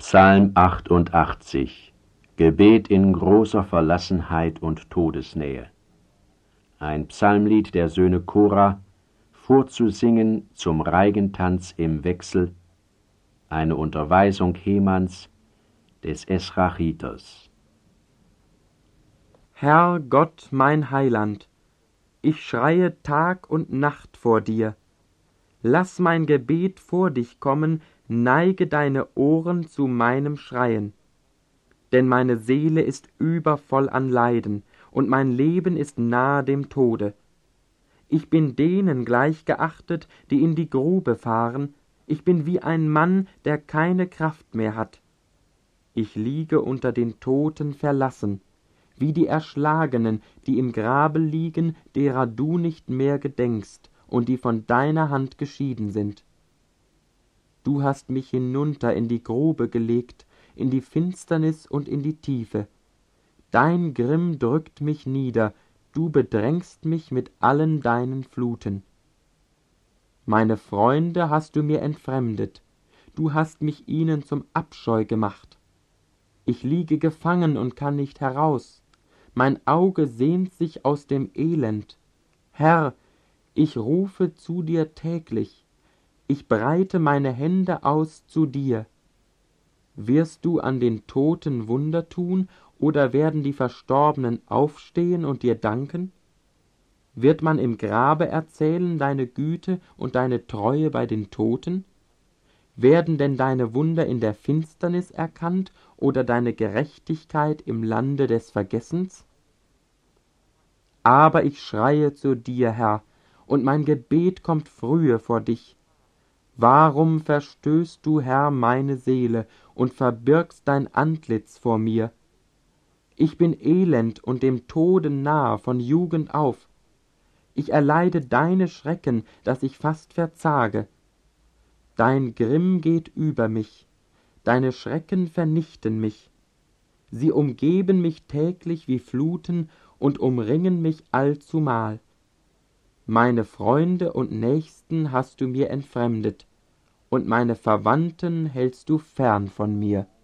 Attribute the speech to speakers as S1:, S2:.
S1: Psalm 88. Gebet in großer Verlassenheit und Todesnähe. Ein Psalmlied der Söhne Kora, vorzusingen zum Reigentanz im Wechsel, eine Unterweisung Hemans, des Esrachiters.
S2: Herr Gott, mein Heiland, ich schreie Tag und Nacht vor dir. Lass mein Gebet vor dich kommen, neige deine Ohren zu meinem Schreien. Denn meine Seele ist übervoll an Leiden, und mein Leben ist nahe dem Tode. Ich bin denen gleichgeachtet, die in die Grube fahren, ich bin wie ein Mann, der keine Kraft mehr hat. Ich liege unter den Toten verlassen, wie die Erschlagenen, die im Grabe liegen, derer du nicht mehr gedenkst und die von deiner Hand geschieden sind. Du hast mich hinunter in die Grube gelegt, in die Finsternis und in die Tiefe. Dein Grimm drückt mich nieder, du bedrängst mich mit allen deinen Fluten. Meine Freunde hast du mir entfremdet, du hast mich ihnen zum Abscheu gemacht. Ich liege gefangen und kann nicht heraus, mein Auge sehnt sich aus dem Elend. Herr, ich rufe zu dir täglich, ich breite meine Hände aus zu dir. Wirst du an den Toten Wunder tun, oder werden die Verstorbenen aufstehen und dir danken? Wird man im Grabe erzählen deine Güte und deine Treue bei den Toten? Werden denn deine Wunder in der Finsternis erkannt oder deine Gerechtigkeit im Lande des Vergessens? Aber ich schreie zu dir, Herr, und mein Gebet kommt frühe vor dich. Warum verstößt du, Herr, meine Seele und verbirgst dein Antlitz vor mir? Ich bin elend und dem Tode nahe von Jugend auf. Ich erleide deine Schrecken, dass ich fast verzage. Dein Grimm geht über mich, deine Schrecken vernichten mich. Sie umgeben mich täglich wie Fluten und umringen mich allzumal. Meine Freunde und Nächsten hast du mir entfremdet, und meine Verwandten hältst du fern von mir.